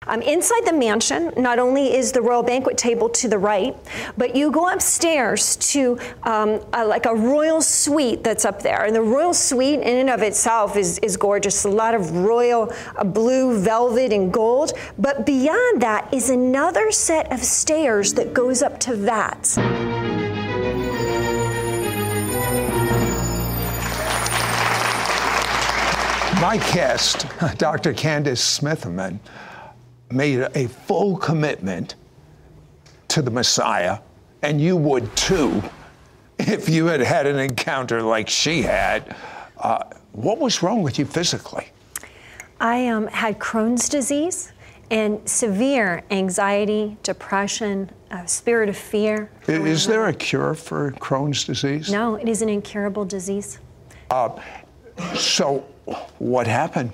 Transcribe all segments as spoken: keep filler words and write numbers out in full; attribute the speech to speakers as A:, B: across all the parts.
A: Um, inside the mansion, not only is the royal banquet table to the right, but you go upstairs to um, a, like a royal suite that's up there. And the royal suite in and of itself is, is gorgeous. A lot of royal uh, blue velvet and gold. But beyond that is another set of stairs that goes up to that.
B: My guest, Doctor Candace Smitherman, made a full commitment to the Messiah, and you would too if you had had an encounter like she had. Uh, what was wrong with you physically?
A: I um, had Crohn's disease and severe anxiety, depression, a spirit of fear.
B: Is there a cure for Crohn's disease?
A: No, it is an incurable disease.
B: Uh, so what happened?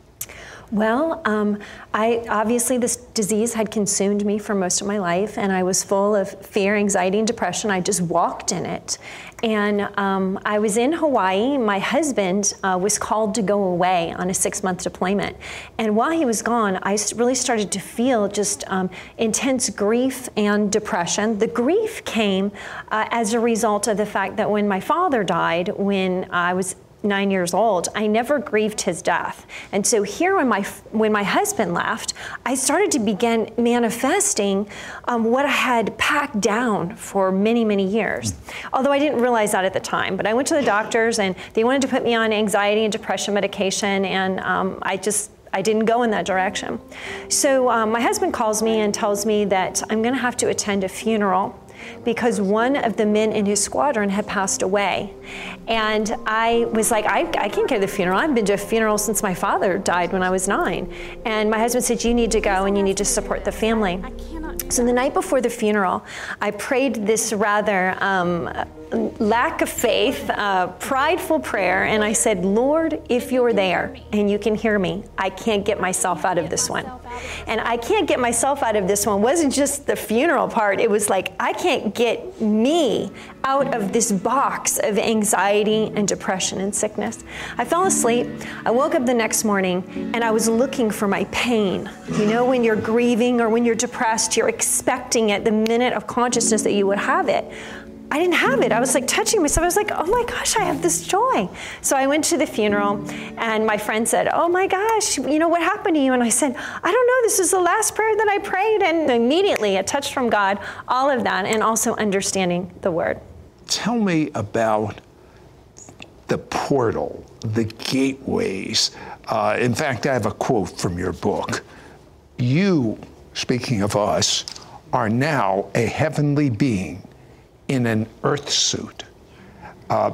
A: Well, um, I obviously this disease had consumed me for most of my life, and I was full of fear, anxiety, and depression. I just walked in it. And um, I was in Hawaii. My husband uh, was called to go away on a six-month deployment. And while he was gone, I really started to feel just um, intense grief and depression. The grief came uh, as a result of the fact that when my father died, when I was nine years old, I never grieved his death. And so here when my when my husband left, I started to begin manifesting um, what I had packed down for many, many years. Although I didn't realize that at the time. But I went to the doctors and they wanted to put me on anxiety and depression medication, and um, I just I didn't go in that direction. So um, my husband calls me and tells me that I'm gonna have to attend a funeral because one of the men in his squadron had passed away. And I was like, I, I can't go to the funeral. I've been to a funeral since my father died when I was nine. And my husband said, you need to go and you need to support the family. So the night before the funeral, I prayed this rather um, lack of faith, uh, prideful prayer, and I said, Lord, if you're there and you can hear me, I can't get myself out of this one. And I can't get myself out of this one wasn't just the funeral part. It was like, I can't get me out of this box of anxiety and depression and sickness. I fell asleep. I woke up the next morning and I was looking for my pain. You know, when you're grieving or when you're depressed, you're expecting it the minute of consciousness that you would have it. I didn't have it. I was like touching myself. I was like, oh my gosh, I have this joy. So I went to the funeral and my friend said, oh my gosh, you know, what happened to you? And I said, I don't know, this is the last prayer that I prayed. And immediately a touch from God, all of that, and also understanding the word.
B: Tell me about the portal, the gateways. Uh, in fact, I have a quote from your book. You, speaking of us, are now a heavenly being in an earth suit. Uh,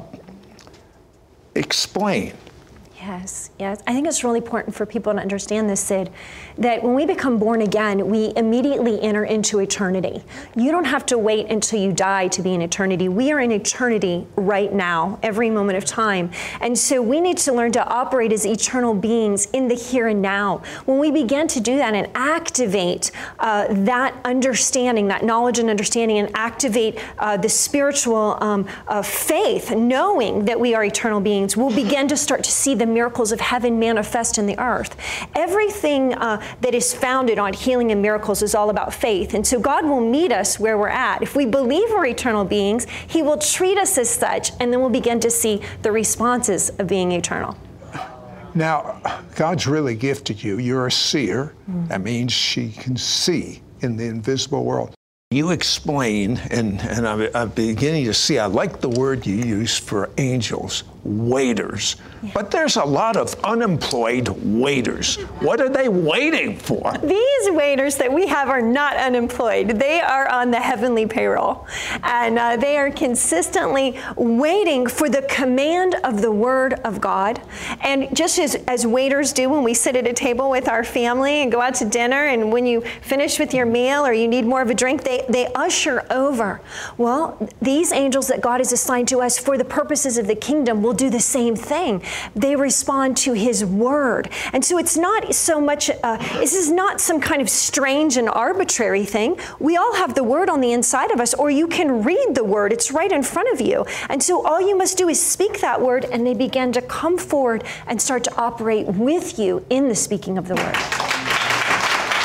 B: explain.
A: Yes, yes. I think it's really important for people to understand this, Sid, that when we become born again, we immediately enter into eternity. You don't have to wait until you die to be in eternity. We are in eternity right now, every moment of time. And so we need to learn to operate as eternal beings in the here and now. When we begin to do that and activate uh, that understanding, that knowledge and understanding, and activate uh, the spiritual um, uh, faith, knowing that we are eternal beings, we'll begin to start to see the miracles of heaven manifest in the earth. Everything uh, that is founded on healing and miracles is all about faith. And so God will meet us where we're at. If we believe we're eternal beings, He will treat us as such, and then we'll begin to see the responses of being eternal.
B: Now, God's really gifted you. You're a seer.
A: Mm-hmm.
B: That means she can see in the invisible world. You explain, and, and I'm, I'm beginning to see, I like the word you use for angels, waiters. Yeah. But there's a lot of unemployed waiters. What are they waiting for?
A: These waiters that we have are not unemployed. They are on the heavenly payroll. And uh, they are consistently waiting for the command of the Word of God. And just as, as waiters do when we sit at a table with our family and go out to dinner, and when you finish with your meal or you need more of a drink, they, they usher over. Well, these angels that God has assigned to us for the purposes of the kingdom will do the same thing. They respond to His word. And so it's not so much, uh, this is not some kind of strange and arbitrary thing. We all have the word on the inside of us, or you can read the word. It's right in front of you. And so all you must do is speak that word, and they begin to come forward and start to operate with you in the speaking of the word.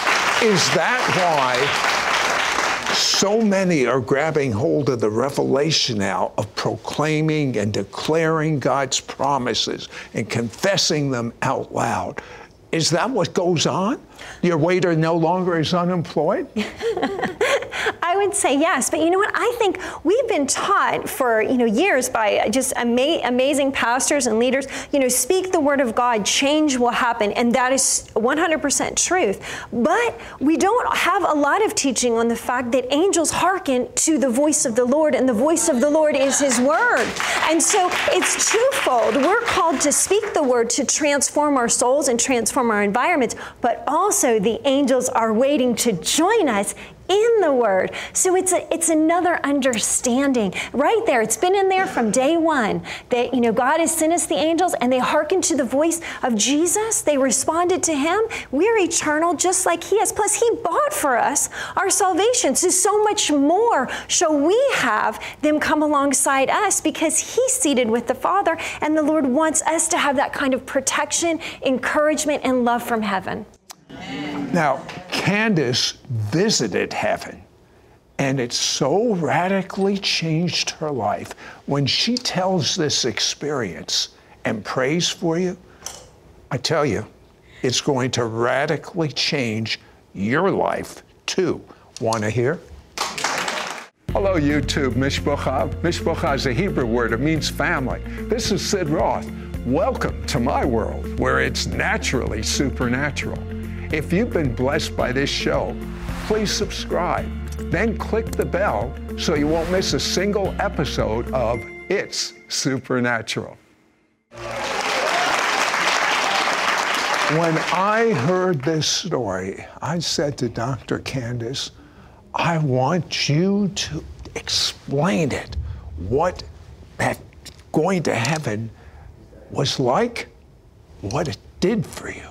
B: Is that why so many are grabbing hold of the revelation now of proclaiming and declaring God's promises and confessing them out loud? Is that what goes on? Your waiter no longer is unemployed?
A: I would say yes, but you know what? I think we've been taught for, you know, years by just ama- amazing pastors and leaders, you know, speak the word of God, change will happen, and that is one hundred percent truth. But we don't have a lot of teaching on the fact that angels hearken to the voice of the Lord, and the voice of the Lord is His word. And so it's twofold. We're called to speak the word to transform our souls and transform our environments, but also the angels are waiting to join us in the word. So it's a, it's another understanding right there. It's been in there from day one that, you know, God has sent us the angels and they hearkened to the voice of Jesus. They responded to Him. We're eternal just like He is. Plus He bought for us our salvation. So, so much more shall we have them come alongside us because He's seated with the Father, and the Lord wants us to have that kind of protection, encouragement, and love from heaven.
B: Now, Candace visited heaven, and it so radically changed her life. When she tells this experience and prays for you, I tell you, it's going to radically change your life too. Want to hear? Hello, YouTube. Mishpocha. Mishpocha is a Hebrew word. It means family. This is Sid Roth. Welcome to my world, where it's naturally supernatural. If you've been blessed by this show, please subscribe. Then click the bell so you won't miss a single episode of It's Supernatural. When I heard this story, I said to Doctor Candace, I want you to explain it, what that going to heaven was like, what it did for you.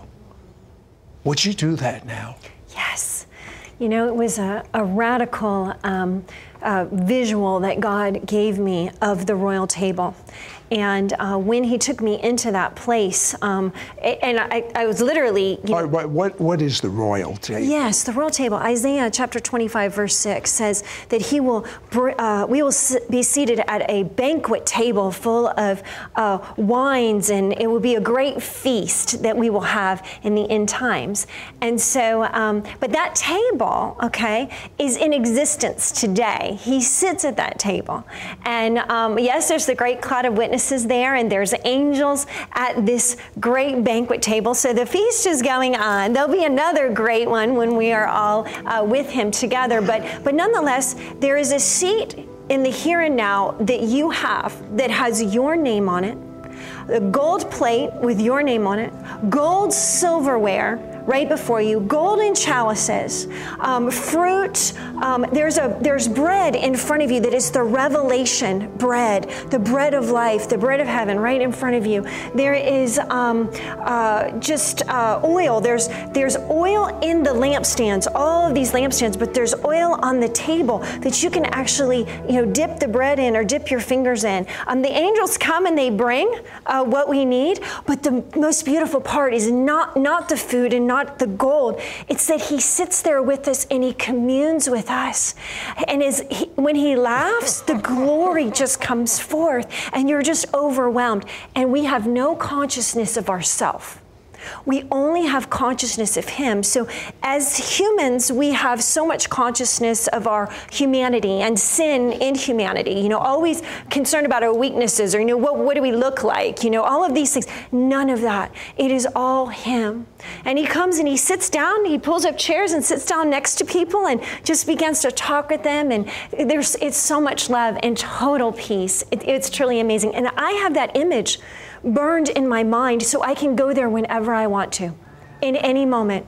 B: Would you do that now?
A: Yes. You know, it was a, a radical um, uh, visual that God gave me of the royal table. And uh, when He took me into that place, um, and I, I was literally... You know,
B: what, what, what is the royal table?
A: Yes, the royal table. Isaiah chapter twenty-five, verse six says that He will, uh, we will be seated at a banquet table full of uh, wines, and it will be a great feast that we will have in the end times. And so, um, but that table, okay, is in existence today. He sits at that table. And um, yes, there's the great cloud of witnesses there, and there's angels at this great banquet table. So the feast is going on. There'll be another great one when we are all uh, with Him together. But, but nonetheless, there is a seat in the here and now that you have that has your name on it, a gold plate with your name on it, gold silverware right before you, golden chalices, um, fruit. Um, there's a there's bread in front of you that is the revelation bread, the bread of life, the bread of heaven, right in front of you. There is um, uh, just uh, oil. There's there's oil in the lampstands, all of these lampstands, but there's oil on the table that you can actually, you know, dip the bread in or dip your fingers in. Um, the angels come and they bring uh, what we need, but the most beautiful part is not not the food and not the gold. It's that He sits there with us and He communes with us. And as he, when He laughs, the glory just comes forth and you're just overwhelmed. And we have no consciousness of ourself. We only have consciousness of Him. So as humans, we have so much consciousness of our humanity and sin in humanity, you know, always concerned about our weaknesses or, you know, what, what do we look like? You know, all of these things. None of that. It is all Him. And He comes and He sits down, He pulls up chairs and sits down next to people and just begins to talk with them. And there's, it's so much love and total peace. It, it's truly amazing. And I have that image burned in my mind so I can go there whenever I want to, in any moment.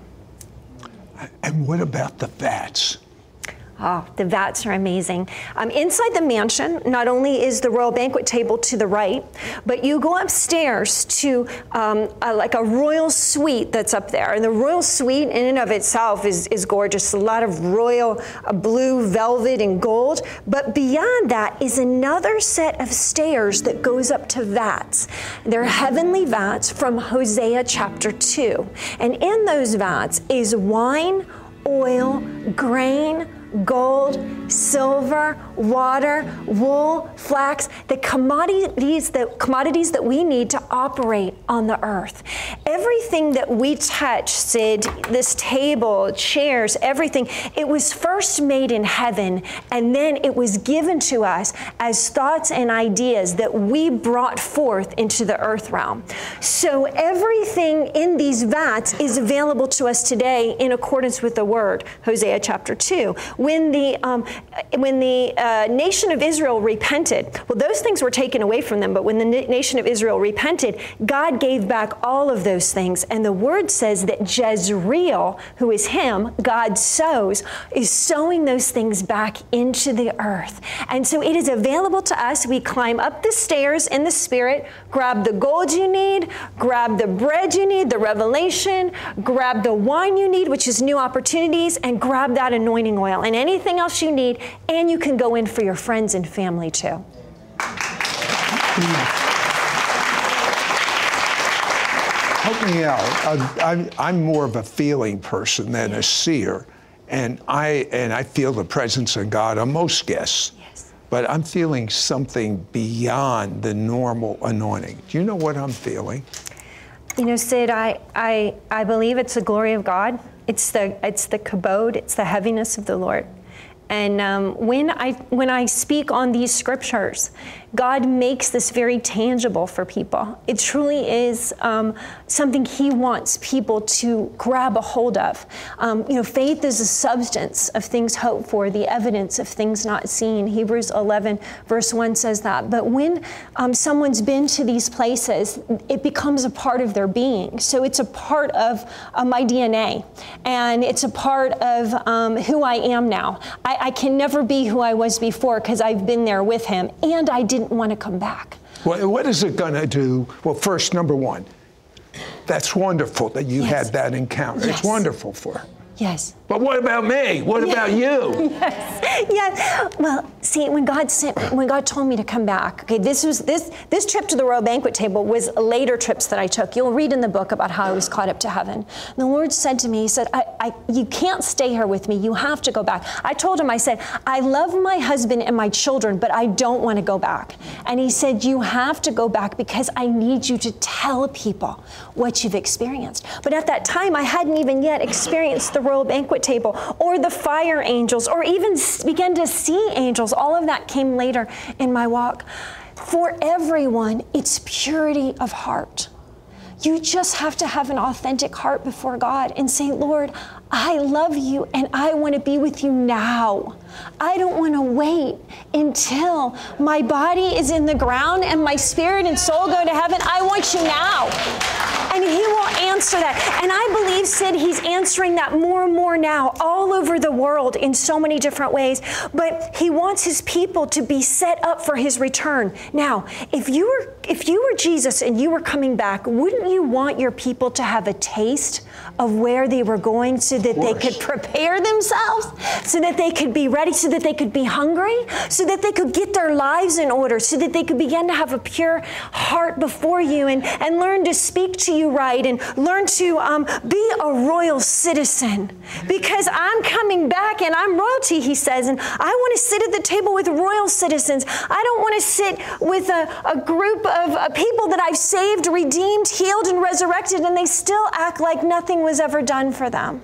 B: And what about the vats?
A: Oh, the vats are amazing. Um, inside the mansion, not only is the royal banquet table to the right, but you go upstairs to um, a, like a royal suite that's up there. And the royal suite in and of itself is, is gorgeous. A lot of royal uh, blue velvet and gold. But beyond that is another set of stairs that goes up to vats. They're heavenly vats from Hosea chapter two. And in those vats is wine, oil, grain, gold, silver, water, wool, flax, the commodities, the commodities that we need to operate on the earth. Everything that we touch, Sid, this table, chairs, everything, it was first made in heaven, and then it was given to us as thoughts and ideas that we brought forth into the earth realm. So everything in these vats is available to us today in accordance with the word, Hosea chapter two. When the um, when the uh, nation of Israel repented, well, those things were taken away from them, but when the na- nation of Israel repented, God gave back all of those things. And the word says that Jezreel, who is him, God sows, is sowing those things back into the earth. And so it is available to us. We climb up the stairs in the spirit, grab the gold you need, grab the bread you need, the revelation, grab the wine you need, which is new opportunities, and grab that anointing oil and anything else you need, and you can go in for your friends and family too.
B: Help me out. Uh, I'm, I'm more of a feeling person than a seer, and I and I feel the presence of God on most guests.
A: Yes.
B: But I'm feeling something beyond the normal anointing. Do you know what I'm feeling?
A: You know, Sid, I I I believe it's the glory of God. It's the it's the kabod. It's the heaviness of the Lord. And um, when I when I speak on these scriptures, God makes this very tangible for people. It truly is um, something He wants people to grab a hold of. Um, you know, faith is the substance of things hoped for, the evidence of things not seen. Hebrews eleven verse one says that. But when um, someone's been to these places, it becomes a part of their being. So it's a part of uh, my D N A, and it's a part of um, who I am now. I, I can never be who I was before because I've been there with Him, and I didn't want to come back.
B: Well, what is it going to do? Well, first, number one, that's wonderful that you
A: Yes.
B: had that encounter.
A: Yes.
B: It's wonderful for her.
A: Yes.
B: But what about me? What
A: Yeah.
B: about you?
A: Yes. Yes. Well, see, when God sent, when God told me to come back, okay, this was this this trip to the royal banquet table was later trips that I took. You'll read in the book about how I was caught up to heaven. And the Lord said to me, He said, I, I, you can't stay here with me. You have to go back. I told Him, I said, I love my husband and my children, but I don't want to go back. And He said, you have to go back because I need you to tell people what you've experienced. But at that time, I hadn't even yet experienced the royal banquet table or the fire angels or even began to see angels. All of that came later in my walk. For everyone, it's purity of heart. You just have to have an authentic heart before God and say, Lord, I love you and I want to be with you now. I don't want to wait until my body is in the ground and my spirit and soul go to heaven. I want you now. And He will answer that. And I believe, Sid, He's answering that more and more now all over the world in so many different ways. But He wants His people to be set up for His return. Now, if you were if you were Jesus and you were coming back, wouldn't you want your people to have a taste of where they were going so that they could prepare themselves, so that they could be ready, so that they could be hungry, so that they could get their lives in order, so that they could begin to have a pure heart before you and, and learn to speak to you right and learn to um, be a royal citizen? Because I'm coming back and I'm royalty, He says, and I want to sit at the table with royal citizens. I don't want to sit with a, a group of uh, people that I've saved, redeemed, healed, and resurrected, and they still act like nothing was ever done for them.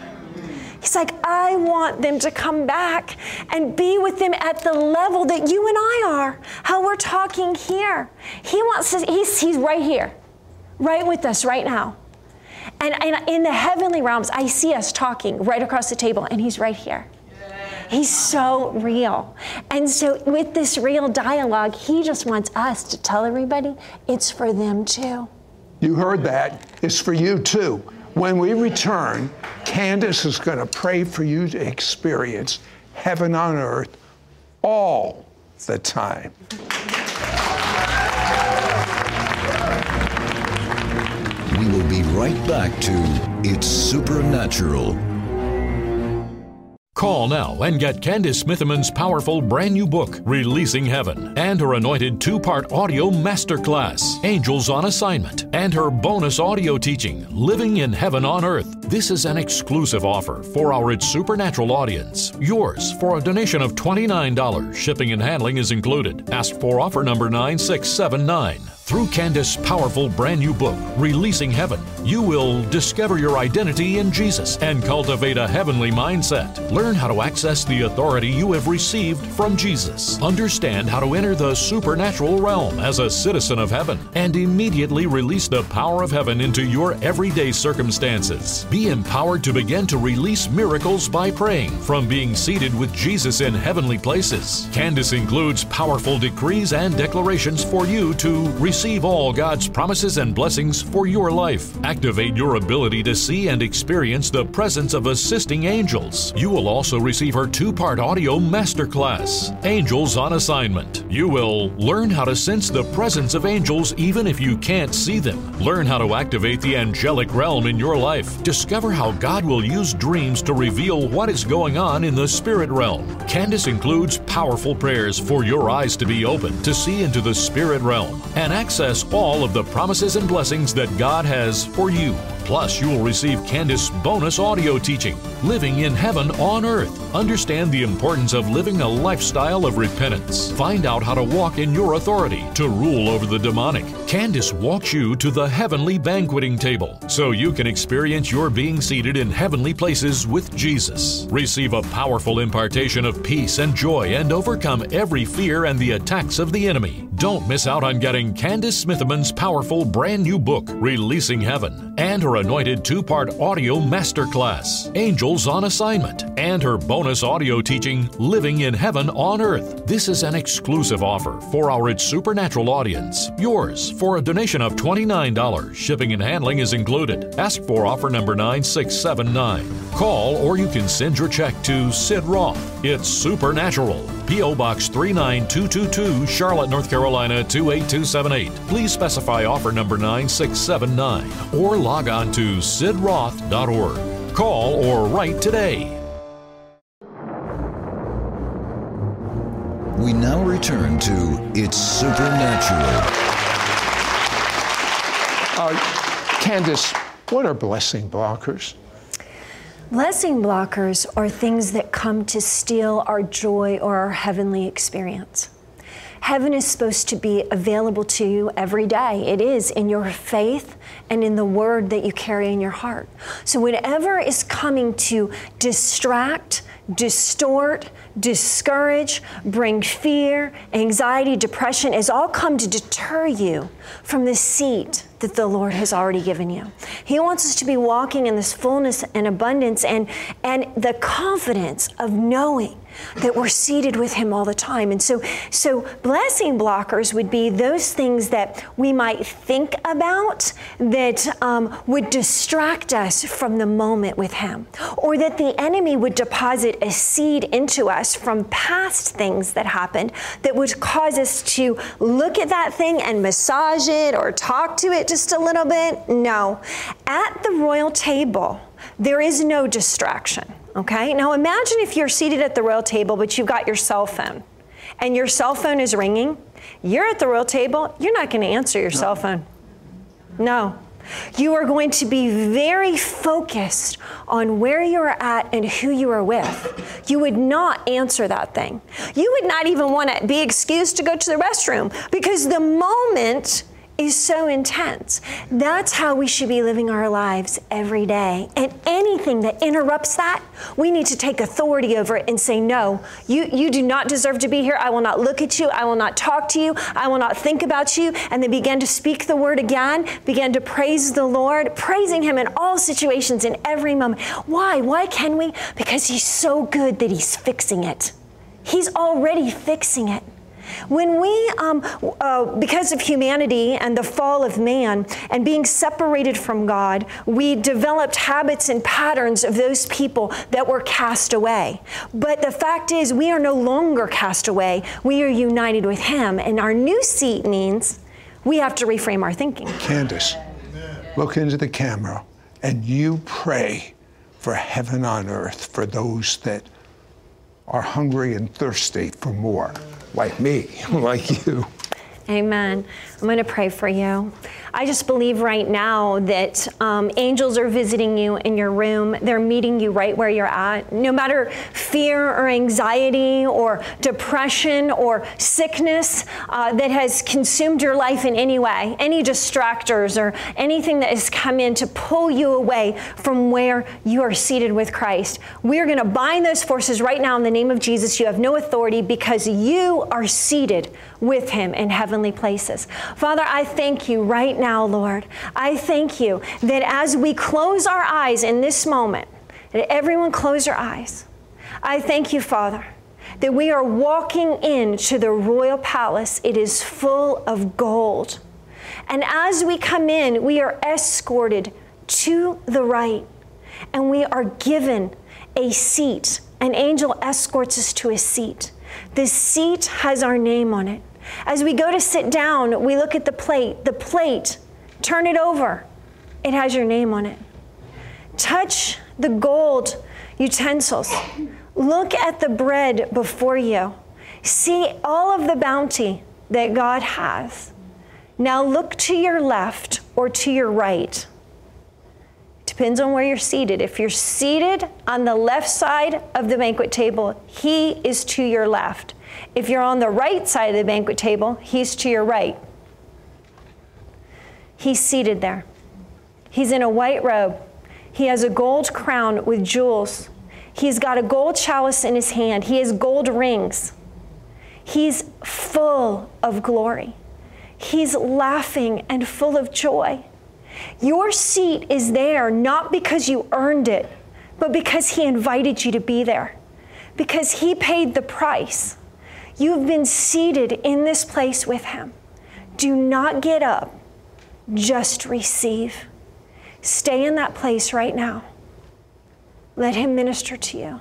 A: He's like, I want them to come back and be with them at the level that you and I are, how we're talking here. He wants to, he's, he's right here, right with us right now. And, and in the heavenly realms, I see us talking right across the table, and He's right here. He's so real. And so with this real dialogue, He just wants us to tell everybody it's for them too.
B: You heard that. It's for you too. When we return, Candace is going to pray for you to experience heaven on earth all the time.
C: We will be right back to It's Supernatural.
D: Call now and get Candace Smitherman's powerful brand new book, Releasing Heaven, and her anointed two-part audio masterclass, Angels on Assignment, and her bonus audio teaching, Living in Heaven on Earth. This is an exclusive offer for our It's Supernatural audience. Yours for a donation of twenty-nine dollars. Shipping and handling is included. Ask for offer number nine six seven nine. Through Candace's powerful brand new book, Releasing Heaven, you will discover your identity in Jesus and cultivate a heavenly mindset. Learn how to access the authority you have received from Jesus. Understand how to enter the supernatural realm as a citizen of heaven and immediately release the power of heaven into your everyday circumstances. Be empowered to begin to release miracles by praying from being seated with Jesus in heavenly places. Candace includes powerful decrees and declarations for you to receive all God's promises and blessings for your life. Activate your ability to see and experience the presence of assisting angels. You will also receive her two-part audio masterclass, Angels on Assignment. You will learn how to sense the presence of angels even if you can't see them. Learn how to activate the angelic realm in your life. Discover how God will use dreams to reveal what is going on in the spirit realm. Candace includes powerful prayers for your eyes to be open to see into the spirit realm and access all of the promises and blessings that God has for you. Plus, you will receive Candace's bonus audio teaching, Living in Heaven on Earth. Understand the importance of living a lifestyle of repentance. Find out how to walk in your authority to rule over the demonic. Candace walks you to the heavenly banqueting table so you can experience your being seated in heavenly places with Jesus. Receive a powerful impartation of peace and joy and overcome every fear and the attacks of the enemy. Don't miss out on getting Candace Smitherman's powerful brand new book, Releasing Heaven, and her anointed two-part audio masterclass, Angels on Assignment, and her bonus audio teaching, Living in Heaven on Earth. This is an exclusive offer for our It's Supernatural audience. Yours for a donation of twenty-nine dollars. Shipping and handling is included. Ask for offer number nine six seven nine. Call or you can send your check to Sid Roth. It's Supernatural. P O. Box three nine two two two, Charlotte, North Carolina two eight two seven eight. Please specify offer number nine six seven nine or log on to sid roth dot org. Call or write today.
C: We now return to It's Supernatural.
B: Uh, Candace, what are blessing blockers?
A: Blessing blockers are things that come to steal our joy or our heavenly experience. Heaven is supposed to be available to you every day. It is in your faith and in the word that you carry in your heart. So whatever is coming to distract, distort, discourage, bring fear, anxiety, depression, is all come to deter you from the seat that the Lord has already given you. He wants us to be walking in this fullness and abundance and, and the confidence of knowing that we're seated with Him all the time. And so, so blessing blockers would be those things that we might think about that um, would distract us from the moment with Him, or that the enemy would deposit a seed into us from past things that happened that would cause us to look at that thing and massage it or talk to it just a little bit. No. At the royal table, there is no distraction. Okay? Now imagine if you're seated at the royal table, but you've got your cell phone and your cell phone is ringing. You're at the royal table. You're not going to answer your no. cell phone. No. You are going to be very focused on where you're at and who you are with. You would not answer that thing. You would not even want to be excused to go to the restroom because the moment is so intense. That's how we should be living our lives every day. And anything that interrupts that, we need to take authority over it and say, no, you, you do not deserve to be here. I will not look at you. I will not talk to you. I will not think about you. And then begin to speak the word again, begin to praise the Lord, praising Him in all situations, in every moment. Why? Why can we? Because He's so good that He's fixing it. He's already fixing it. When we, um, uh, because of humanity and the fall of man and being separated from God, we developed habits and patterns of those people that were cast away. But the fact is, we are no longer cast away. We are united with Him. And our new seat means we have to reframe our thinking.
B: Candace, look into the camera and you pray for heaven on earth for those that are hungry and thirsty for more, like me, like you.
A: Amen. I'm going to pray for you. I just believe right now that um, angels are visiting you in your room. They're meeting you right where you're at. No matter fear or anxiety or depression or sickness uh, that has consumed your life in any way, any distractors or anything that has come in to pull you away from where you are seated with Christ, we're going to bind those forces right now in the name of Jesus. You have no authority because you are seated with him in heavenly places. Father, I thank you right now, Lord. I thank you that as we close our eyes in this moment, that everyone close your eyes. I thank you, Father, that we are walking into the royal palace. It is full of gold. And as we come in, we are escorted to the right, and we are given a seat. An angel escorts us to a seat. The seat has our name on it. As we go to sit down, we look at the plate. The plate, turn it over. It has your name on it. Touch the gold utensils. Look at the bread before you. See all of the bounty that God has. Now look to your left or to your right. Depends on where you're seated. If you're seated on the left side of the banquet table, he is to your left. If you're on the right side of the banquet table, he's to your right. He's seated there. He's in a white robe. He has a gold crown with jewels. He's got a gold chalice in his hand. He has gold rings. He's full of glory. He's laughing and full of joy. Your seat is there not because you earned it, but because he invited you to be there, because he paid the price. You've been seated in this place with him. Do not get up. Just receive. Stay in that place right now. Let him minister to you.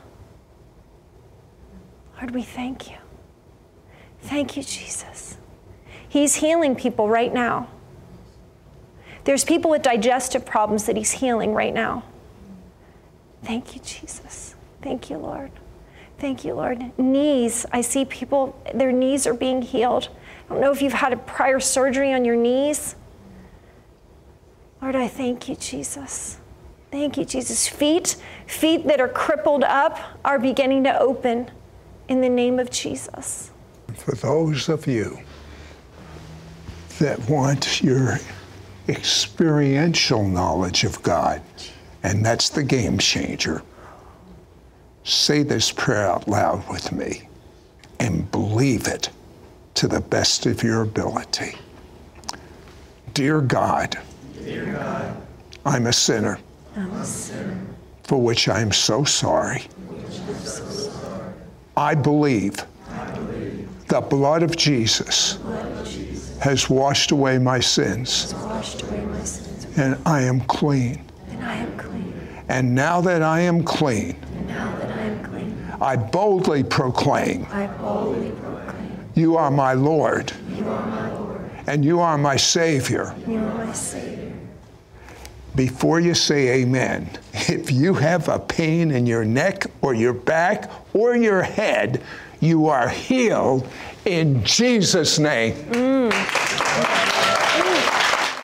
A: Lord, we thank you. Thank you, Jesus. He's healing people right now. There's people with digestive problems that he's healing right now. Thank you, Jesus. Thank you, Lord. Thank you, Lord. Knees. I see people, their knees are being healed. I don't know if you've had a prior surgery on your knees. Lord, I thank you, Jesus. Thank you, Jesus. Feet, feet that are crippled up are beginning to open in the name of Jesus.
B: For those of you that want your experiential knowledge of God, and that's the game changer, say this prayer out loud with me and believe it to the best of your ability. Dear God,
E: Dear God,
B: I'm a sinner,
A: I'm a sinner,
B: for which I am so sorry.
A: so sorry.
B: I believe,
E: I believe
B: the blood of Jesus,
A: Blood of Jesus
B: has washed away my sins,
A: has washed away my sins,
B: and I am clean.
A: and I am clean.
B: And now that I am clean,
A: And now that I am clean,
B: I boldly proclaim,
A: I boldly proclaim,
B: you are my Lord,
A: you are my Lord,
B: and you are my Savior.
A: you are my Savior.
B: Before you say amen, if you have a pain in your neck or your back or your head, you are healed in Jesus' name.
A: Mm.